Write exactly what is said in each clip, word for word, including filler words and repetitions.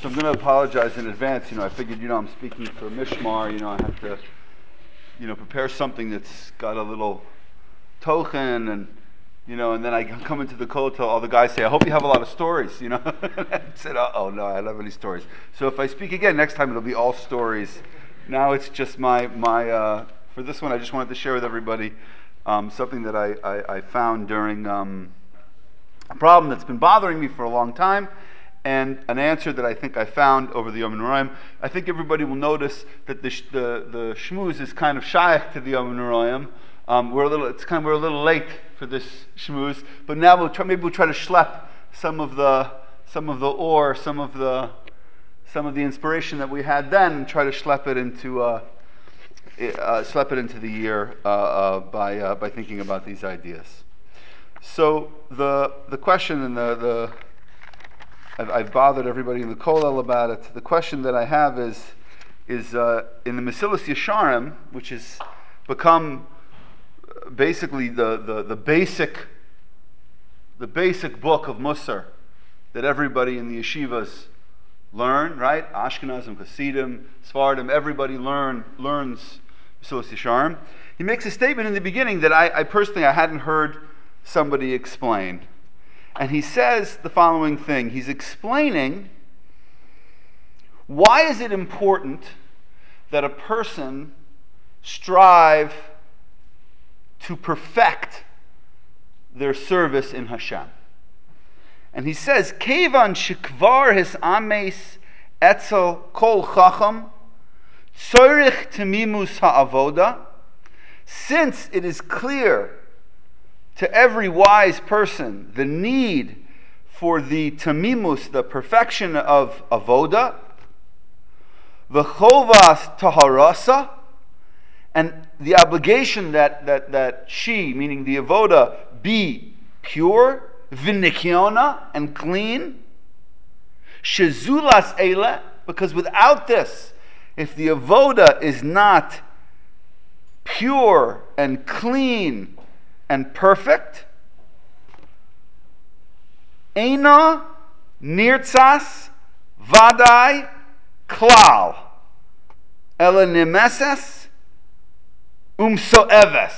So I'm going to apologize in advance. You know, I figured, you know, I'm speaking for Mishmar. You know, I have to, you know, prepare something that's got a little tochen, and you know, and then I come into the kotel. All the guys say, "I hope you have a lot of stories." You know, I said, "Uh oh, no, I don't have any stories." So if I speak again next time, it'll be all stories. Now it's just my my. Uh, for this one, I just wanted to share with everybody um, something that I I, I found during um, a problem that's been bothering me for a long time, and an answer that I think I found over the Yom Noraim. I think everybody will notice that the the, the shmooze is kind of shaykh to the Yom Noraim. Um, we're a little, it's kind of, we're a little late for this shmooze, but now we'll try, maybe we'll try to schlep some of the some of the ore, some of the some of the inspiration that we had then, and try to schlep it into uh, uh, schlep it into the year uh, uh, by uh, by thinking about these ideas. So the the question and the the I've, I've bothered everybody in the kollel about it. The question that I have is is uh, in the Mesilas Yesharim, which has become basically the, the, the basic the basic book of Musar that everybody in the yeshivas learn, right? Ashkenazim, Hasidim, Sfardim, everybody learn learns Mesilas Yesharim. He makes a statement in the beginning that I, I personally I hadn't heard somebody explain. And he says the following thing. He's explaining why is it important that a person strive to perfect their service in Hashem. And he says, Kevan shikvar his ames etzel kol chacham tzorich temimus ha'avoda. Since it is clear to every wise person the need for the temimus, the perfection of avoda, v'chovas taharasa, and the obligation that, that, that she, meaning the avoda, be pure, v'nikiona, and clean, shezulas eile, because without this, if the avoda is not pure and clean and perfect, eina nirtzas vadai klal, ela nemeses umsoeves.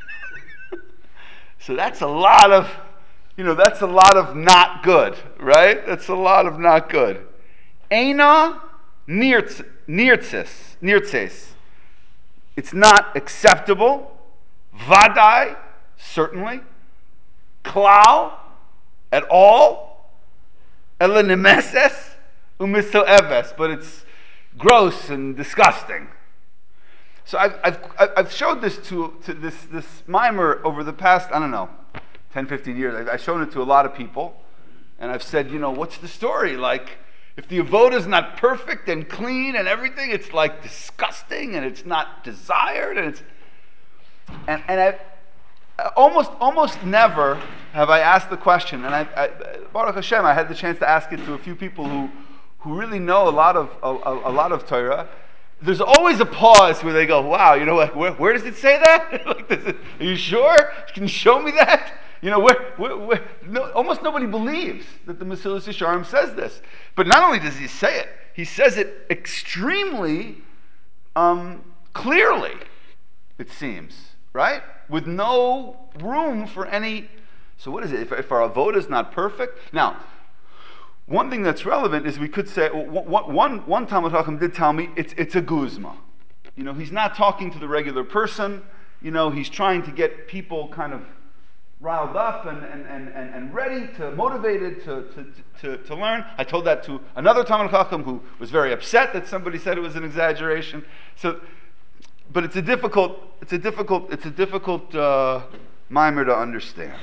So that's a lot of, you know, that's a lot of not good, right? That's a lot of not good. Eina nirtzes, nirtzes. It's not acceptable. Vadai, certainly. Klal, at all. Ela nemeses umsoeves, but it's gross and disgusting. So I've, I've, I've showed this to, to this, this mimer over the past, I don't know, ten, fifteen years. I've, I've shown it to a lot of people. And I've said, you know, what's the story? Like, if the avoda is not perfect and clean and everything, it's like disgusting and it's not desired. And it's, and, and I almost, almost never have I asked the question. And I, I, Baruch Hashem, I had the chance to ask it to a few people who, who really know a lot of, a, a, a lot of Torah. There's always a pause where they go, wow, you know, like, where, where does it say that? Like, does it, are you sure? Can you show me that? You know, where, where, where no, almost nobody believes that the Mesilas Yesharim says this. But not only does he say it, he says it extremely um, clearly, it seems, right? With no room for any, so what is it? If, if our avoda is not perfect? Now, one thing that's relevant is we could say, one, one, one Talmud Chacham did tell me it's, it's a guzma. You know, he's not talking to the regular person. You know, he's trying to get people kind of riled up and, and, and, and, and ready, to motivated to, to, to, to learn. I told that to another Talmud Chacham who was very upset that somebody said it was an exaggeration. So, but it's a difficult, it's a difficult, it's a difficult uh, mimer to understand.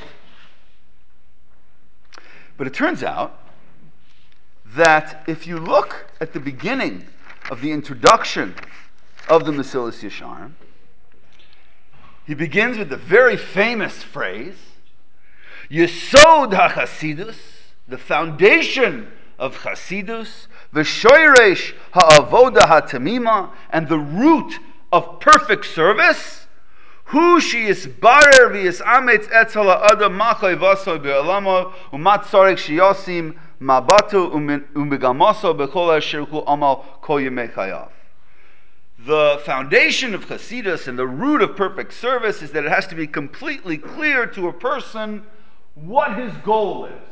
But it turns out that if you look at the beginning of the introduction of the Mesilas Yesharim, he begins with the very famous phrase, Yesod HaChasidus, the foundation of Chasidus, V'shoiresh ha'avoda ha'tamima, and the root of perfect service, Hu she'yisbarer v'yisametz etzel ha'adam machay v'asoi be'olamo u'mat tzarek she'yosim Mabato umigamoso bechol asher hu amal kol yemei chayav. The foundation of Hasidus and the root of perfect service is that it has to be completely clear to a person what his goal is.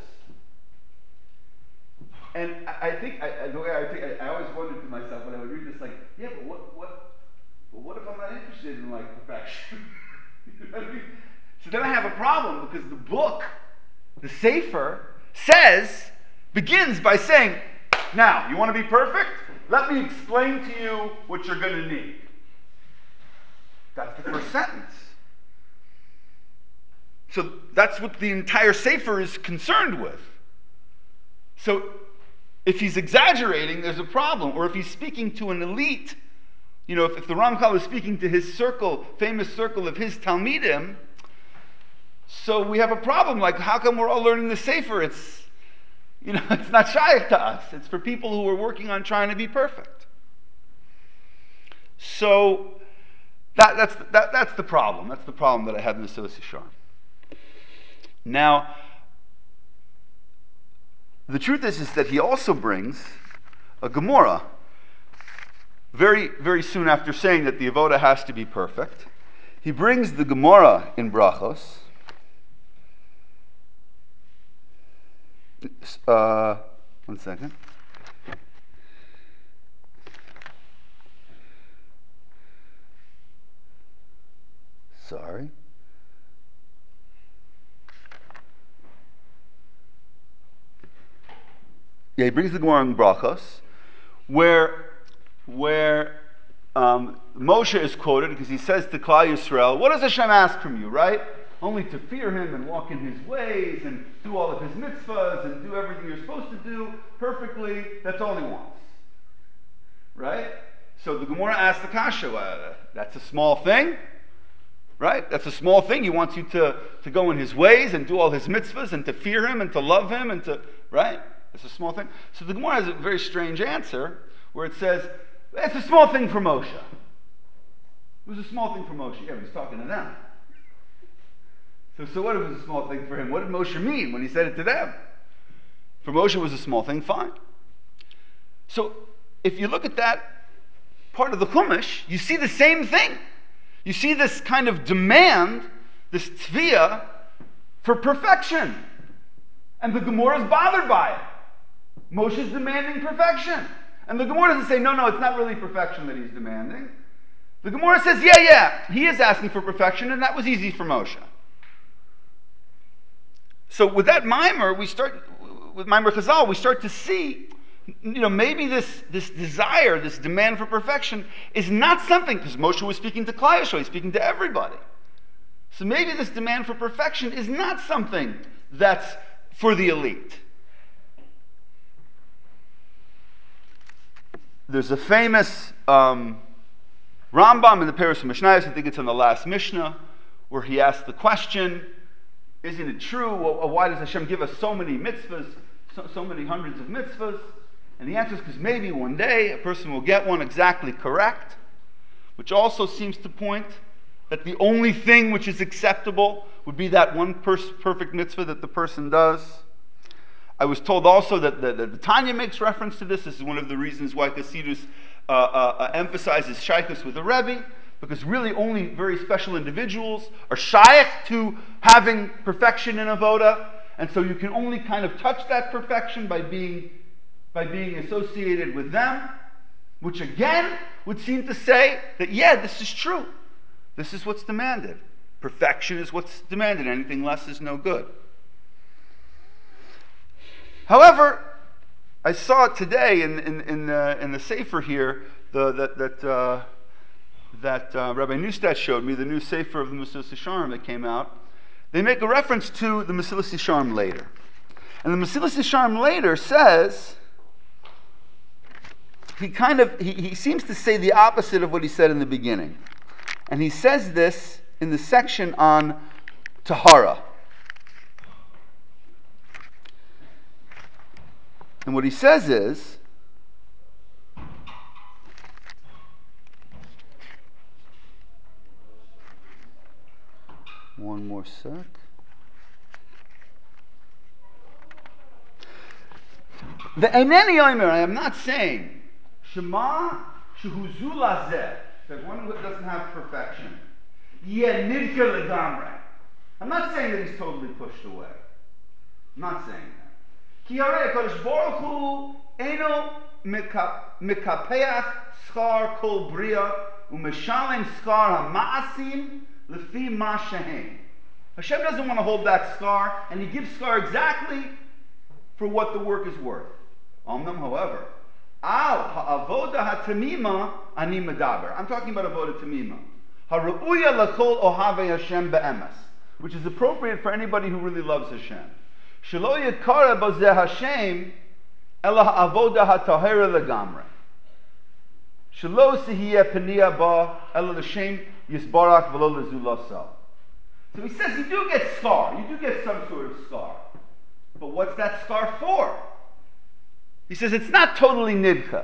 And I think, I, the way I think, I, I always wondered to myself when I would read this, like, yeah, but what, what, but what if I'm not interested in like perfection? You know what I mean? So then I have a problem because the book, the Sefer, says, begins by saying, now, you want to be perfect? Let me explain to you what you're going to need. That's the first sentence. So that's what the entire Sefer is concerned with. So if he's exaggerating, there's a problem. Or if he's speaking to an elite, you know, if, if the Ramchal is speaking to his circle, famous circle of his Talmidim, so we have a problem. Like, how come we're all learning the Sefer? It's, you know, it's not shaykh to us. It's for people who are working on trying to be perfect. So that, that's, that, that's the problem. That's the problem that I have in the Mesilas Yesharim. Now, the truth is, is that he also brings a Gemara very, very soon after saying that the Avoda has to be perfect. He brings the Gemara in Brachos. Uh, one second. Sorry. Yeah, he brings the Gemara in Brachos, where, where um, Moshe is quoted because he says to Klal Yisrael, what does Hashem ask from you, right? Only to fear him and walk in his ways and do all of his mitzvahs and do everything you're supposed to do perfectly. That's all he wants. Right? So the Gemara asks the Kasha, uh, that's a small thing? Right? That's a small thing. He wants you to, to go in his ways and do all his mitzvahs and to fear him and to love him and to, right? It's a small thing. So the Gemara has a very strange answer where it says, it's a small thing for Moshe. It was a small thing for Moshe. Yeah, but he's talking to them. So, so what if it was a small thing for him? What did Moshe mean when he said it to them? For Moshe it was a small thing, fine. So if you look at that part of the Chumash, you see the same thing. You see this kind of demand, this tviyah for perfection. And the Gemara is bothered by it. Moshe's demanding perfection. And the Gemara doesn't say, no, no, it's not really perfection that he's demanding. The Gemara says, yeah, yeah, he is asking for perfection, and that was easy for Moshe. So with that mimer, we start, with Mimer Chazal, we start to see, you know, maybe this, this desire, this demand for perfection is not something, because Moshe was speaking to Klal Yisrael, he's speaking to everybody. So maybe this demand for perfection is not something that's for the elite. There's a famous um, Rambam in the Paris Mishnayos, I think it's in the last Mishnah, where he asked the question, isn't it true? Well, why does Hashem give us so many mitzvahs, so, so many hundreds of mitzvahs? And the answer is because maybe one day a person will get one exactly correct, which also seems to point that the only thing which is acceptable would be that one pers- perfect mitzvah that the person does. I was told also that the, the, the Tanya makes reference to this. This is one of the reasons why Hasidus uh, uh, uh, emphasizes shaykhus with the Rebbe, because really only very special individuals are shaykh to having perfection in avoda, and so you can only kind of touch that perfection by being by being associated with them, which again would seem to say that, yeah, this is true. This is what's demanded. Perfection is what's demanded. Anything less is no good. However, I saw it today in in in the, in the Sefer here, the, that that uh, that uh, Rabbi Neustadt showed me, the new Sefer of the Mesilas Yesharim that came out. They make a reference to the Mesilas Yesharim later, and the Mesilas Yesharim later says, he kind of he, he seems to say the opposite of what he said in the beginning, and he says this in the section on Tahara. And what he says is, one more sec. The Eineni Omer, I am not saying, Shema Shehuzu Lazeh, that one who doesn't have perfection. Yeh nidka legamre. I'm not saying that he's totally pushed away. I'm not saying that. Ki harei HaKadosh Baruch Hu eno mekapeach schar kol bria umeshalem schar hamaasim lefi ma shehem. Hashem doesn't want to hold back schar, and he gives schar exactly for what the work is worth. Omnam, however, al ha'avoda ha'tamima ani medaber. I'm talking about avoda tamima. Ha'ru'uya l'chol ohavei Hashem be'emes, which is appropriate for anybody who really loves Hashem. Shelo yikara b'zeh Hashem ela ha'avoda ha'tahera legamre. Shelo sihiyeh peniya ba ela l'shem yisbarach v'lo lezulasal. So he says you do get scar, you do get some sort of scar. But what's that scar for? He says it's not totally nidcha.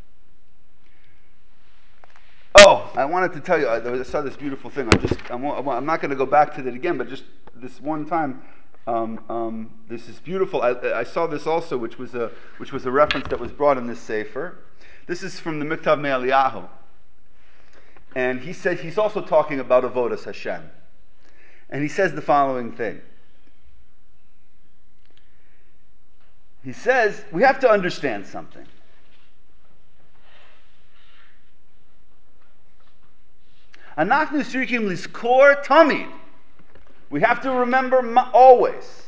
Oh, I wanted to tell you, I, I saw this beautiful thing. I'm just, I'm, I'm not going to go back to that again, but just this one time, um, um, this is beautiful. I, I saw this also, which was a which was a reference that was brought in this sefer. This is from the Miktav Me'Eliyahu, and he said he's also talking about avodas Hashem, and he says the following thing. He says we have to understand something. Anachnu sirikim liskor tamid. We have to remember ma- always.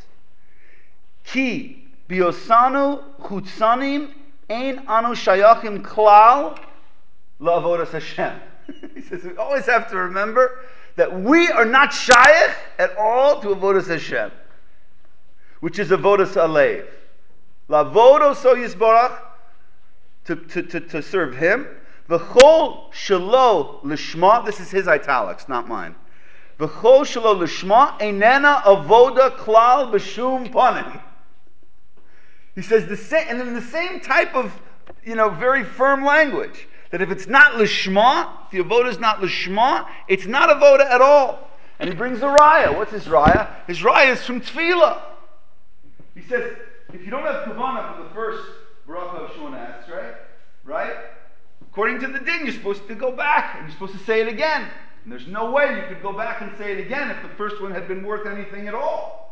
Ki biosanu chutzanim ein anu shayachim klal la'avodas Hashem. He says we always have to remember that we are not shayach at all to avodas Hashem, which is avodas alev. La'avodo so yisbarach, to, to, to, to serve Him. V'chol shelo lishma, this is his italics, not mine. V'chol shelo lishma einena avoda klal b'shum panim. He says the same, and in the same type of, you know, very firm language, that if it's not lishma, if the avoda is not lishma, it's not avoda at all. And he brings a raya. What's his raya? His raya is from tefillah. He says, if you don't have kavanah for the first bracha of Shemona Esrei, right? According to the din, you're supposed to go back and you're supposed to say it again. And there's no way you could go back and say it again if the first one had been worth anything at all.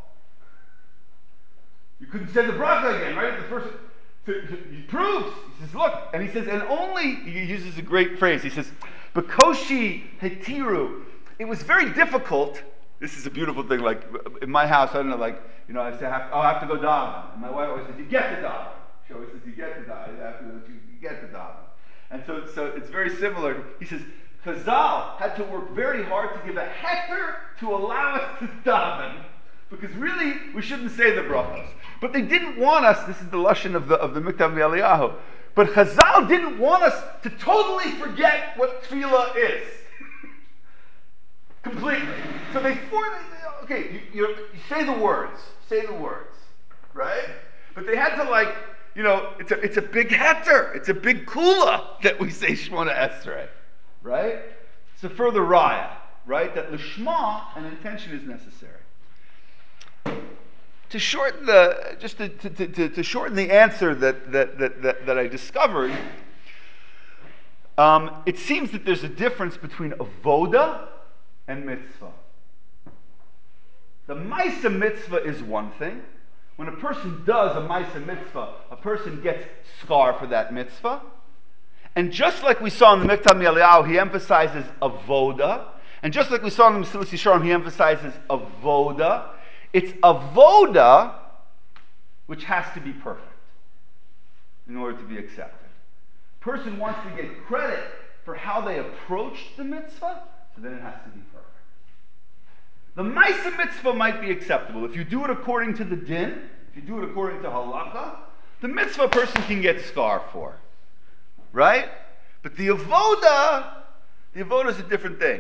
You couldn't say the bracha again, right? The first, he proves. He says, look, and he says, and only, he uses a great phrase. He says, Bekoshi hetiru. It was very difficult. This is a beautiful thing. Like in my house, I don't know, like, you know, I say, I have to, oh, I have to go daven. And my wife always says, you get the daven. She always says, you get the daven. You have to, you get the daven. And so, so it's very similar. He says, Chazal had to work very hard to give a hector to allow us to daven, because really we shouldn't say the brachos. But they didn't want us. This is the lashon of the of the Miktav Me'Eliyahu. But Chazal didn't want us to totally forget what tefillah is completely. So they forced. Okay, you, you, you say the words, say the words, right? But they had to like. You know, it's a it's a big heter, it's a big kula that we say Shemona Esrei, right? It's a further raya, right? That lishma, an intention is necessary. To shorten the just to, to, to, to shorten the answer that that that that, that I discovered, um, it seems that there's a difference between avoda and mitzvah. The Maisa mitzvah is one thing. When a person does a Maisa mitzvah, a person gets scar for that mitzvah. And just like we saw in the Miktav Me'Eliyahu, he emphasizes avoda. And just like we saw in the Mesilas Yesharim, he emphasizes avoda. It's avoda which has to be perfect in order to be accepted. A person wants to get credit for how they approached the mitzvah, so then it has to be perfect. The Maisa mitzvah might be acceptable. If you do it according to the din, if you do it according to halacha, the mitzvah person can get scar for. Right? But the avoda, the avoda is a different thing.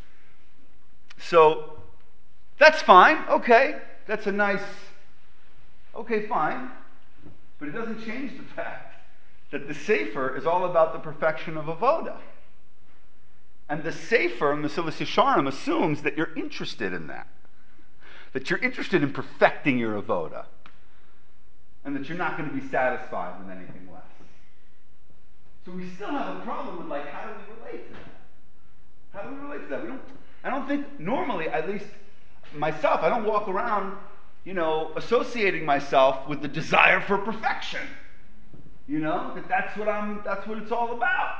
So, that's fine. Okay. That's a nice, okay, fine. But it doesn't change the fact that the Sefer is all about the perfection of avoda. And the Sefer, Mesilas Yesharim, assumes that you're interested in that. That you're interested in perfecting your avoda. and that you're not going to be satisfied with anything less. So we still have a problem with, like, how do we relate to that? How do we relate to that? We don't. I don't think normally, at least myself, I don't walk around, you know, associating myself with the desire for perfection. You know, that that's what I'm. That's what it's all about.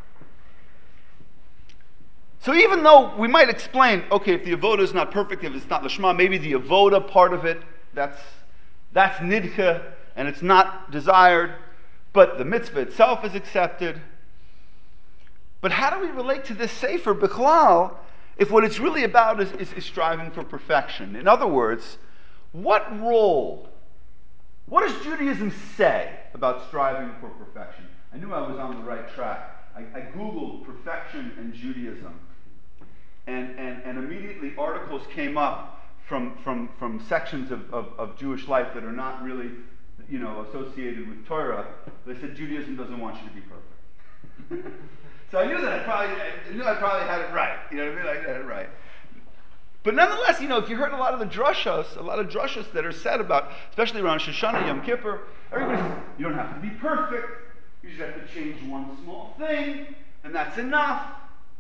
So even though we might explain, okay, if the avoda is not perfect, if it's not lishma, maybe the avoda part of it, that's that's nidcha, and it's not desired, but the mitzvah itself is accepted. But how do we relate to this sefer bichlal if what it's really about is, is, is striving for perfection? In other words, what role, what does Judaism say about striving for perfection? I knew I was on the right track. I, I Googled perfection and Judaism, and, and, and immediately articles came up from, from, from sections of, of, of Jewish life that are not really, you know, associated with Torah. They said Judaism doesn't want you to be perfect. So I knew that I probably, I knew I probably had it right. You know what I mean? I had it right. But nonetheless, you know, if you heard a lot of the drushos, a lot of drushos that are said about, especially around Shoshana, Yom Kippur, everybody says, you don't have to be perfect. You just have to change one small thing, and that's enough.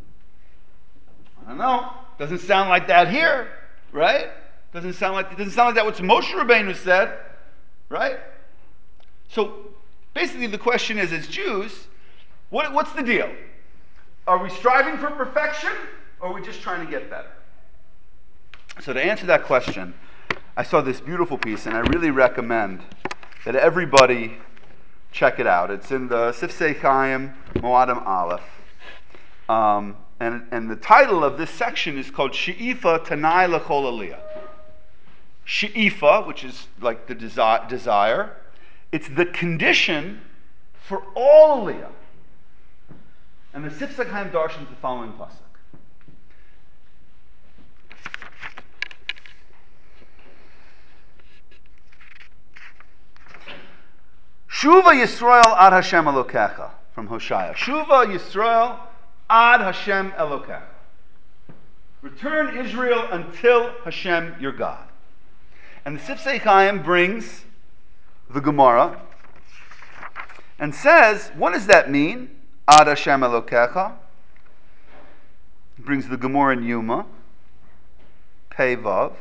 I don't know. Doesn't sound like that here, right? Doesn't sound like it doesn't sound like that what Moshe Rabbeinu said, right? So basically, the question is, as Jews, what, what's the deal? Are we striving for perfection, or are we just trying to get better? So to answer that question, I saw this beautiful piece, and I really recommend that everybody check it out. It's in the Sifsei Chaim Moadim Aleph. Um, and, and the title of this section is called She'ifa Tanai L'Chol Aliyah. She'ifa, which is like the desi- desire, it's the condition for all Aliyah. And the Sifsei Chaim darshans the following pasuk. Shuva Yisrael ad Hashem Elokecha, from Hosea. Shuva Yisrael ad Hashem Elokecha. Return Israel until Hashem your God. And the Sifsei Chaim brings the Gemara and says, what does that mean? Ad Hashem Elokecha. Brings the Gemara in Yuma, Pei Vav.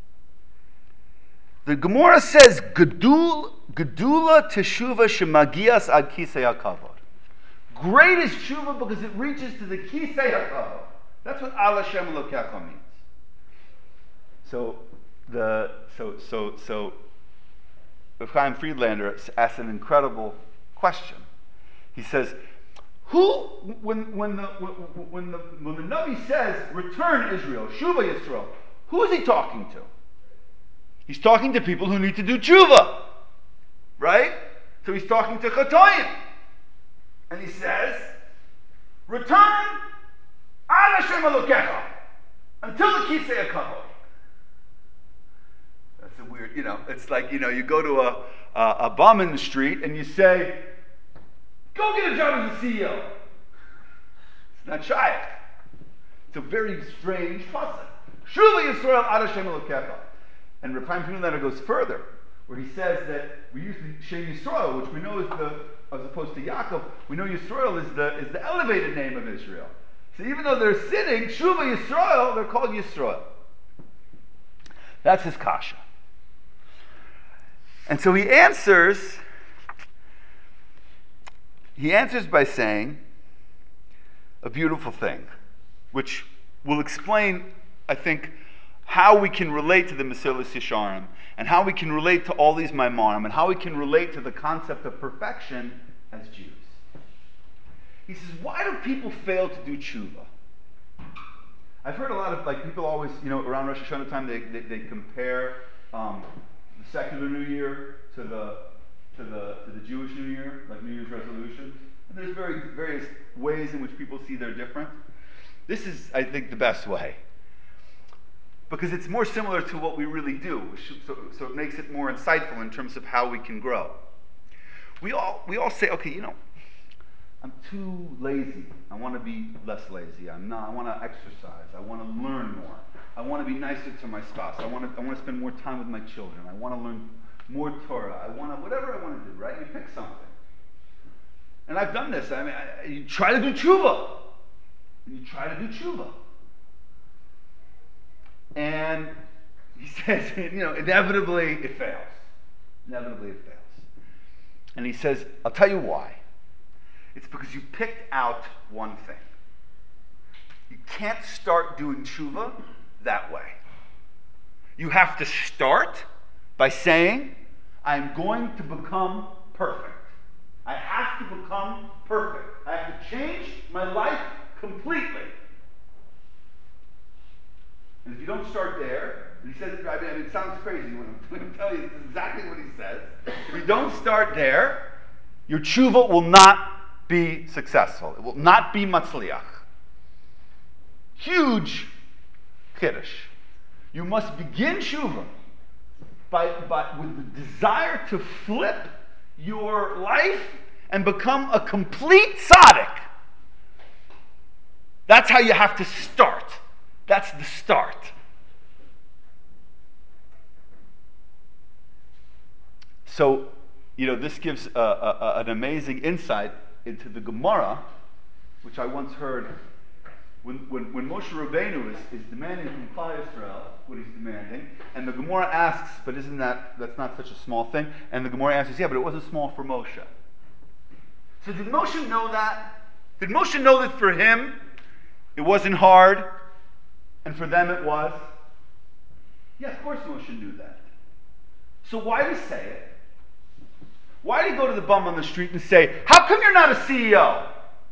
The Gemara says, Gedul, Gedula Teshuva Shemagias ad Kisei HaKavod. Great is Teshuva because it reaches to the Kisei HaKavod. That's what Al Hashem Elokecha means. So, the so so so, Rav Chaim Friedlander asks an incredible question. He says, "Who, when when the when the when the Navi says, 'Return Israel, Shuva Yisrael,' who is he talking to? He's talking to people who need to do tshuva, right? So he's talking to Chatoim. And he says, return ad Hashem Elokecha until the Kisei HaKavod. That's a weird, you know, it's like, you know, you go to a, a, a bum in the street and you say, go get a job as a C E O. It's not shy. It's a very strange pasuk. Shuva Yisrael ad Hashem Elokecha. And Rav Chaim Friedlander goes further, where he says that we use the Shem Yisrael, which we know is the, as opposed to Yaakov, we know Yisrael is the is the elevated name of Israel. So even though they're sitting, Shuva Yisrael, they're called Yisrael. That's his kasha. And so he answers, he answers by saying a beautiful thing, which will explain, I think, how we can relate to the Mesilas Yesharim, and how we can relate to all these Maimarim, and how we can relate to the concept of perfection as Jews. He says, why do people fail to do tshuva? I've heard a lot of, like, people always, you know, around Rosh Hashanah time, they, they, they compare um, the secular New Year to the, to, the, to the Jewish New Year, like New Year's resolutions. And there's very various ways in which people see they're different. This is, I think, the best way. Because it's more similar to what we really do, so, so it makes it more insightful in terms of how we can grow. We all we all say, okay, you know, I'm too lazy. I want to be less lazy. I'm not. I want to exercise. I want to learn more. I want to be nicer to my spouse. I want to. I want to spend more time with my children. I want to learn more Torah. I want to, whatever I want to do, right? You pick something. And I've done this. I mean, I, you try to do tshuva. And you try to do tshuva. And he says, you know, inevitably it fails. Inevitably it fails. And he says, I'll tell you why. It's because you picked out one thing. You can't start doing tshuva that way. You have to start by saying, I'm going to become perfect. I have to become perfect. I have to change my life completely. And if you don't start there, and he says, I mean, it sounds crazy when I'm, when I'm telling you, this is exactly what he says. If you don't start there, your tshuva will not be successful. It will not be matzliach. Huge kiddush. You must begin tshuva by, by, with the desire to flip your life and become a complete tzaddik. That's how you have to start. That's the start. So, you know, this gives a, a, an amazing insight into the Gemara, which I once heard when, when, when Moshe Rabbeinu is, is demanding from Klal Yisrael what he's demanding, and the Gemara asks, but isn't that, that's not such a small thing? And the Gemara answers, yeah, but it wasn't small for Moshe. So did Moshe know that? Did Moshe know that for him it wasn't hard, and for them it was? Yeah, of course Moshe knew that. So why did he say it? Why did he go to the bum on the street and say, how come you're not a C E O?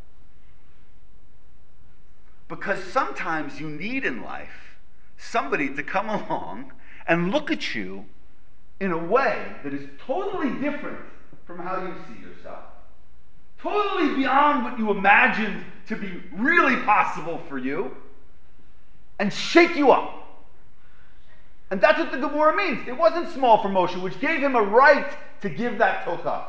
Because sometimes you need in life somebody to come along and look at you in a way that is totally different from how you see yourself. Totally beyond what you imagined to be really possible for you, and shake you up. And that's what the Gemara means. It wasn't small for Moshe, which gave him a right to give that tochacha.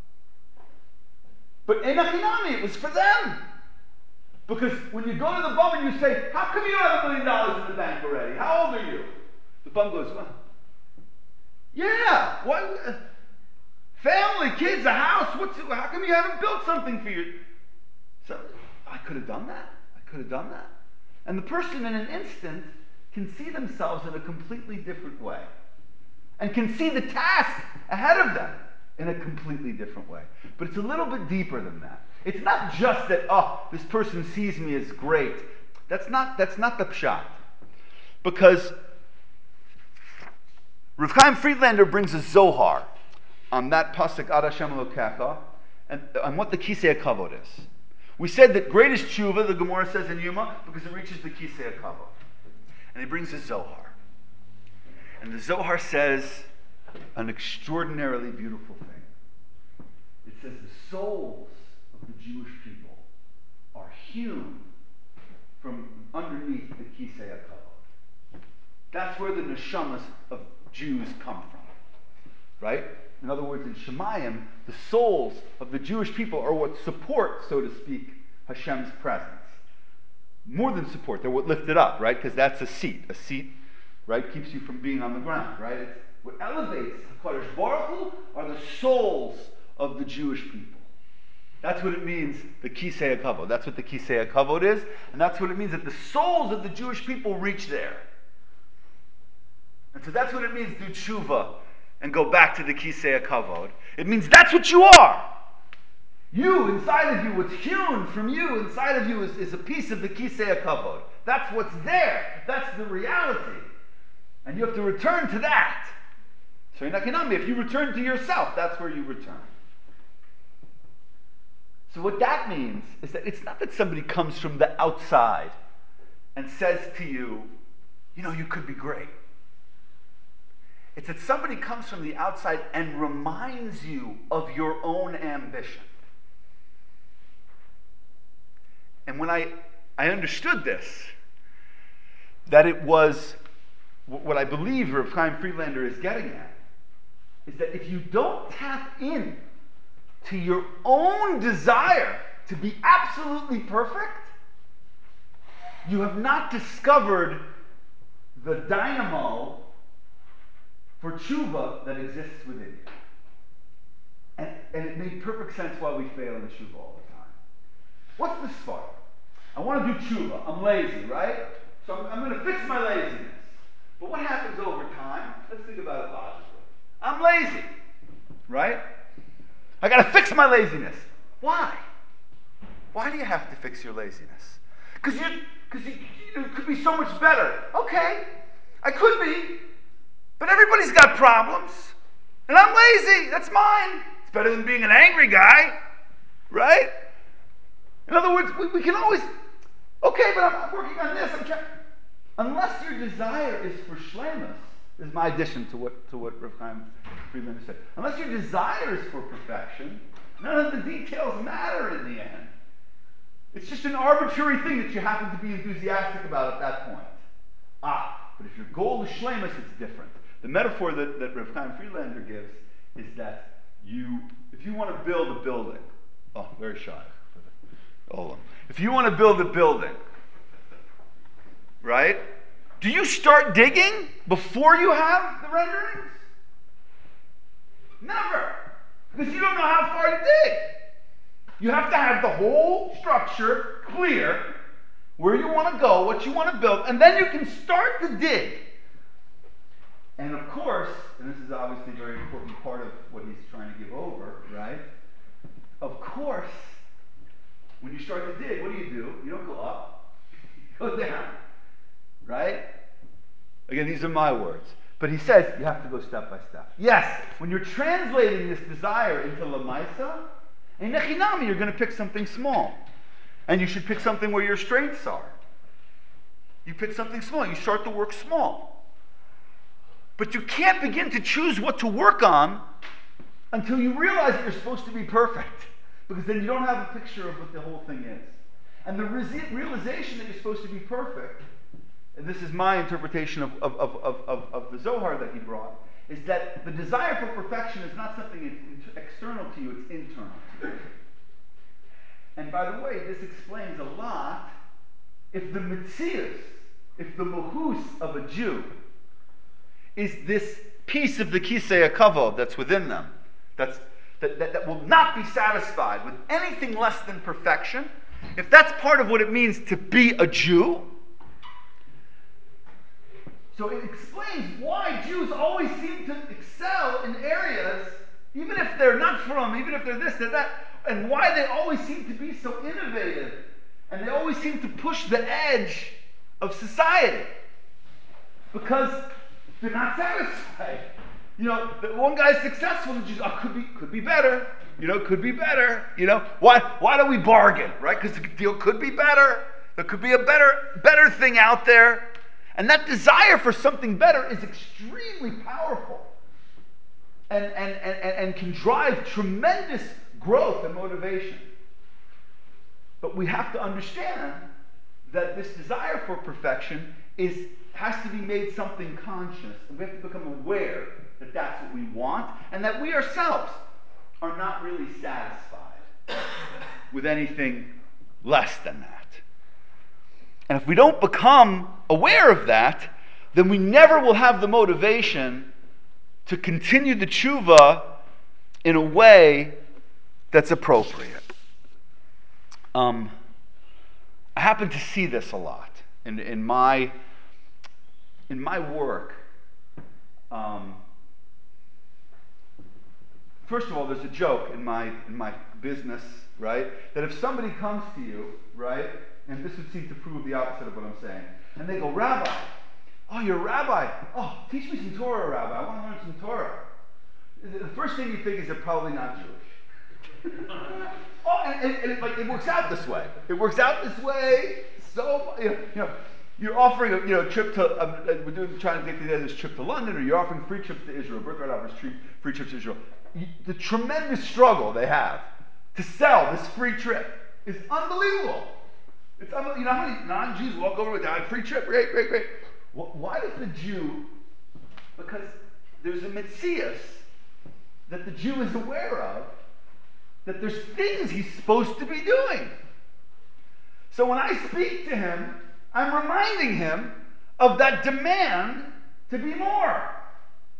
But enachinami, it was for them. Because when you go to the bum and you say, how come you don't have a million dollars in the bank already? How old are you? The bum goes, well, yeah, what? Family, kids, a house. What's? How come you haven't built something for you? So I could have done that. I could have done that. And the person in an instant can see themselves in a completely different way. And can see the task ahead of them in a completely different way. But it's a little bit deeper than that. It's not just that, oh, this person sees me as great. That's not, that's not the pshat. Because Rav Chaim Friedlander brings a Zohar on that pasuk Ad Hashem Elokecha, and on what the Kisei HaKavod is. We said that greatest tshuva, the Gemara says in Yuma, because it reaches the Kisei HaKavod. And he brings a Zohar. And the Zohar says an extraordinarily beautiful thing. It says the souls of the Jewish people are hewn from underneath the Kisei HaKavod. That's where the neshamas of Jews come from. Right? In other words, in Shemayim, the souls of the Jewish people are what support, so to speak, Hashem's presence. More than support, they're what lift it up, right? Because that's a seat. A seat, right, keeps you from being on the ground, right? It's what elevates HaKadosh Baruch Hu are the souls of the Jewish people. That's what it means, the Kisei HaKavod. That's what the Kisei HaKavod is, and that's what it means that the souls of the Jewish people reach there. And so that's what it means, do tshuva, and go back to the Kisei HaKavod. It means that's what you are. You, inside of you, what's hewn from you, inside of you is, is a piece of the Kisei HaKavod. That's what's there. That's the reality. And you have to return to that. So if you return to yourself, that's where you return. So what that means is that it's not that somebody comes from the outside and says to you, you know, you could be great. It's that somebody comes from the outside and reminds you of your own ambition. And when I, I understood this, that it was, what I believe Rav Chaim Friedlander is getting at, is that if you don't tap in to your own desire to be absolutely perfect, you have not discovered the dynamo for tshuva that exists within you. And, and it made perfect sense why we fail in tshuva all the time. What's the spark? I want to do tshuva. I'm lazy, right? So I'm, I'm going to fix my laziness. But what happens over time? Let's think about it logically. I'm lazy, right? I got to fix my laziness. Why? Why do you have to fix your laziness? Because you, because you, you know, it could be so much better. Okay, I could be, but everybody's got problems, and I'm lazy. That's mine. It's better than being an angry guy, right? In other words, we, we can always, okay, but I'm, I'm working on this. I'm trying. Unless your desire is for shlemus, is my addition to what to what Rav Chaim Friedlander said. Unless your desire is for perfection, none of the details matter in the end. It's just an arbitrary thing that you happen to be enthusiastic about at that point. Ah, but if your goal is shlemus, it's different. The metaphor that, that Rav Chaim Friedlander gives is that you, if you want to build a building, oh, very shy for the Olam. If you want to build a building, right? Do you start digging before you have the renderings? Never. Because you don't know how far to dig. You have to have the whole structure clear, where you want to go, what you want to build, and then you can start to dig. And of course, and this is obviously a very important part of what he's trying to give over, right? Of course, when you start to dig, what do you do? You don't go up, you go down. Right? Again, these are my words. But he says you have to go step by step. Yes, when you're translating this desire into Lamaisa, in Nechinami, you're going to pick something small. And you should pick something where your strengths are. You pick something small. You start to work small. But you can't begin to choose what to work on until you realize that you're supposed to be perfect. Because then you don't have a picture of what the whole thing is. And the realization that you're supposed to be perfect, and this is my interpretation of, of, of, of, of the Zohar that he brought, is that the desire for perfection is not something external to you, it's internal to you. And by the way, this explains a lot. If the Metzius, if the Mahus of a Jew is this piece of the Kisei HaKavod that's within them, that's, that, that, that will not be satisfied with anything less than perfection, if that's part of what it means to be a Jew, so it explains why Jews always seem to excel in areas, even if they're not from, even if they're this, they're that, and why they always seem to be so innovative, and they always seem to push the edge of society, because they're not satisfied. You know, the one guy's successful and just, oh, could be, could be better. You know, could be better. You know, why, why do we bargain, right? Because the deal could be better. There could be a better, better thing out there. And that desire for something better is extremely powerful and, and, and, and can drive tremendous growth and motivation. But we have to understand that this desire for perfection is, has to be made something conscious. And we have to become aware that that's what we want and that we ourselves are not really satisfied with anything less than that. And if we don't become aware of that, then we never will have the motivation to continue the tshuva in a way that's appropriate. Um, I happen to see this a lot in, in my in my work. Um, first of all, there's a joke in my in my business, right? That if somebody comes to you, right, and this would seem to prove the opposite of what I'm saying, and they go, Rabbi, oh, you're a rabbi. Oh, teach me some Torah, Rabbi. I want to learn some Torah. The first thing you think is they're probably not Jewish. Oh, and, and, and it, like, it works out this way. It works out this way. So, you know, you know you're offering a you know, trip to, um, we're doing, trying to get together this trip to London, or you're offering free trips to Israel. Birthright offers free, free trips to Israel. You, the tremendous struggle they have to sell this free trip is unbelievable. It's unbelievable. You know how many non-Jews walk over with that free trip? Great, great, great. Why does the Jew, because there's a Metzius that the Jew is aware of, that there's things he's supposed to be doing. So when I speak to him, I'm reminding him of that demand to be more.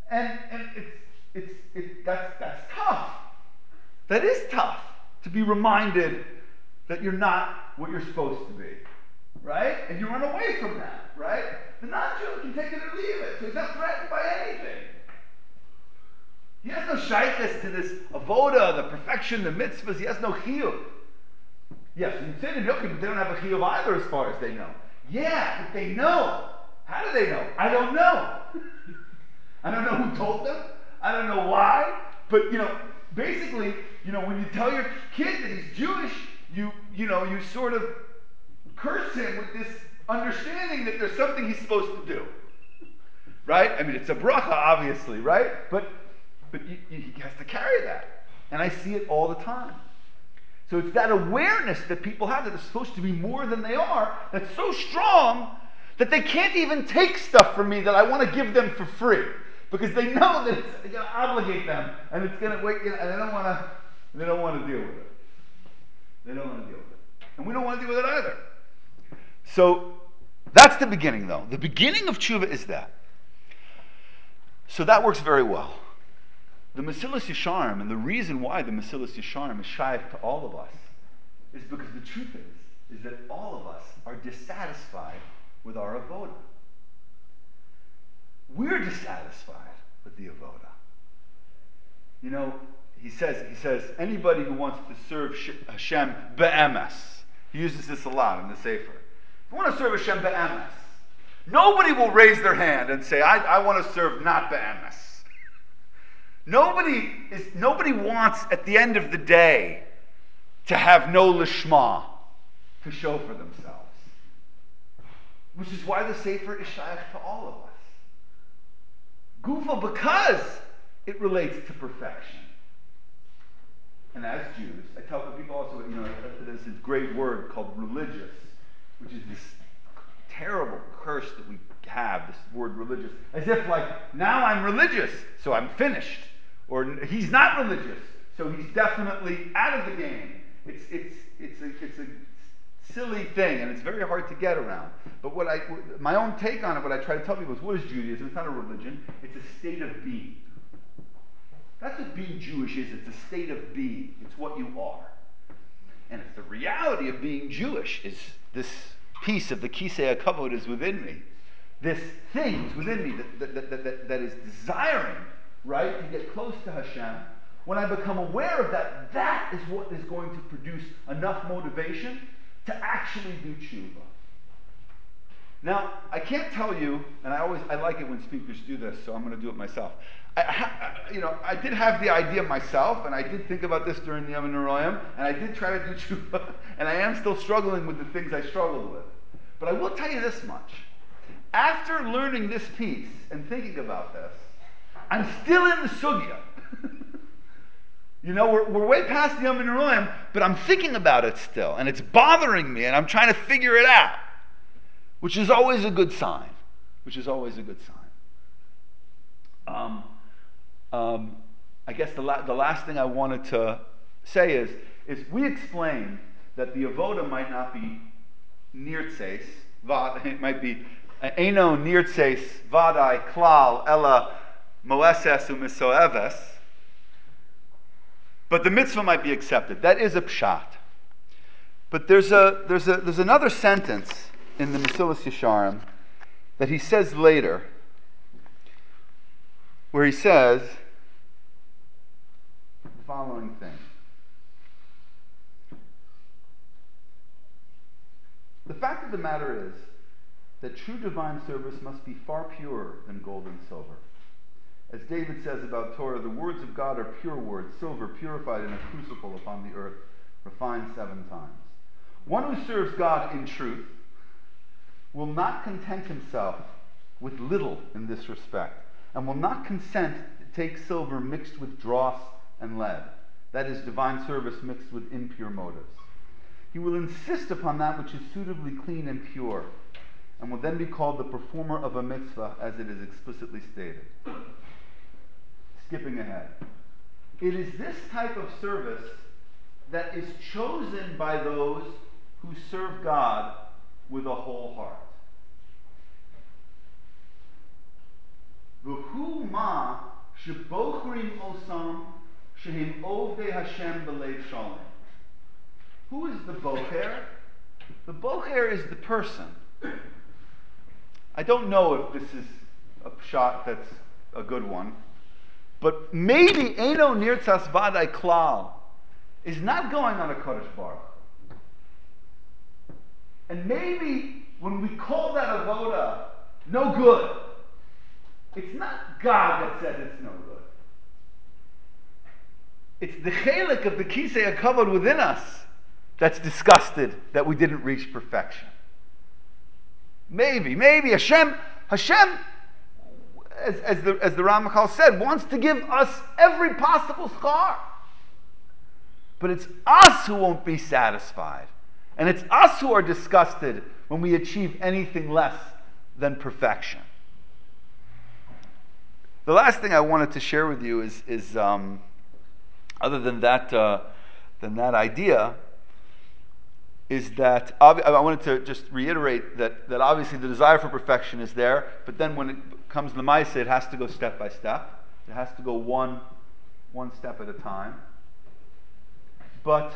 And and it's it's it that's that's tough. That is tough to be reminded that you're not what you're supposed to be. Right? And you run away from that, right? The non-Jew can take it or leave it, so he's not threatened by anything. He has no shaykhs to this avoda, the perfection, the mitzvahs. He has no chiyuv. Yes, you say to Yochid, but they don't have a chiyuv either as far as they know. Yeah, but they know. How do they know? I don't know. I don't know who told them. I don't know why. But, you know, basically, you know, when you tell your kid that he's Jewish, you, you know, you sort of curse him with this understanding that there's something he's supposed to do. Right? I mean, it's a bracha, obviously, right? But but you, you, he has to carry that. And I see it all the time. So it's that awareness that people have that they're supposed to be more than they are that's so strong that they can't even take stuff from me that I want to give them for free. Because they know that it's going to obligate them and it's going to wait, you know, and they don't want to they don't want to deal with it. They don't want to deal with it. And we don't want to deal with it either. So that's the beginning, though. The beginning of tshuva is that. So that works very well. The Mesilas Yesharim, and the reason why the Mesilas Yesharim is shaykh to all of us, is because the truth is, is that all of us are dissatisfied with our avoda. We're dissatisfied with the avoda. You know, he says, he says, anybody who wants to serve Hashem be'emes, he uses this a lot in the Sefer. If you want to serve Hashem be'emes, nobody will raise their hand and say, I, I want to serve not be'emes. Nobody is. Nobody wants, at the end of the day, to have no lishma, to show for themselves. Which is why the Sefer is shaykh to all of us. Gufa, because it relates to perfection. And as Jews, I tell people also, you know, there's this great word called religious, which is this terrible curse that we have, this word religious, as if like, now I'm religious, so I'm finished. Or he's not religious, so he's definitely out of the game. It's it's it's a it's a silly thing, and it's very hard to get around. But what I my own take on it, what I try to tell people is, what is Judaism? It's not a religion. It's a state of being. That's what being Jewish is. It's a state of being. It's what you are. And if the reality of being Jewish is this piece of the Kisei HaKavod is within me, this thing is within me that that, that, that, that is desiring, right, to get close to Hashem, when I become aware of that, that is what is going to produce enough motivation to actually do tshuva. Now, I can't tell you, and I always I like it when speakers do this, so I'm going to do it myself. I, I, you know, I did have the idea myself, and I did think about this during the Yom Noraim, and I did try to do tshuva, and I am still struggling with the things I struggled with. But I will tell you this much. After learning this piece and thinking about this, I'm still in the sugya. You know, we're, we're way past the Yom Noraim, but I'm thinking about it still, and it's bothering me, and I'm trying to figure it out, which is always a good sign. Which is always a good sign. Um, um, I guess the, la- the last thing I wanted to say is, is we explained that the avoda might not be nirtzeis, it might be eno nirtzeis vadai klal ella moeses umisoeves, but the mitzvah might be accepted. That is a pshat. But there's a there's a there's another sentence in the Mesilas Yesharim that he says later, where he says the following thing. The fact of the matter is that true divine service must be far purer than gold and silver. As David says about Torah, the words of God are pure words, silver purified in a crucible upon the earth, refined seven times. One who serves God in truth will not content himself with little in this respect, and will not consent to take silver mixed with dross and lead, that is, divine service mixed with impure motives. He will insist upon that which is suitably clean and pure, and will then be called the performer of a mitzvah, as it is explicitly stated. Skipping ahead. It is this type of service that is chosen by those who serve God with a whole heart. V'hu ma shebochrim osam shehim ovdei Hashem b'leiv shalom. Who is the bocher? The bocher is the person. I don't know if this is a shot that's a good one, but maybe Eino Nirtzas Vadai Klal is not going on a Kodesh Baruch. And maybe when we call that avoda no good, it's not God that says it's no good. It's the chelik of the kisei hakavod within us that's disgusted that we didn't reach perfection. Maybe, maybe Hashem, Hashem, as, as the as the Ramachal said, wants to give us every possible schar. But it's us who won't be satisfied. And it's us who are disgusted when we achieve anything less than perfection. The last thing I wanted to share with you is, is um, other than that, uh, than that idea, is that ob- I wanted to just reiterate that, that obviously the desire for perfection is there, but then when it comes to the Maaseh, it has to go step by step. It has to go one, one step at a time. But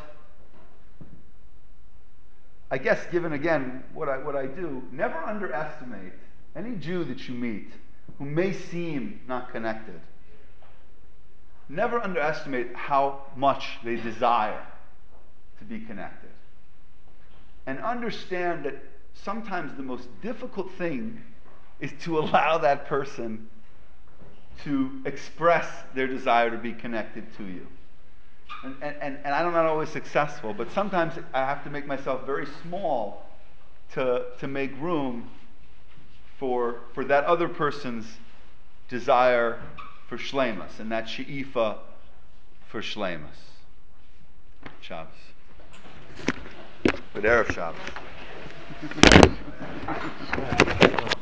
I guess, given again what I, what I do, never underestimate any Jew that you meet who may seem not connected. Never underestimate how much they desire to be connected. And understand that sometimes the most difficult thing is to allow that person to express their desire to be connected to you. And, and, and I'm not always successful, but sometimes I have to make myself very small to, to make room for, for that other person's desire for shleimus, and that she'ifa for shleimus. Shabbos. Good Erev Shabbos.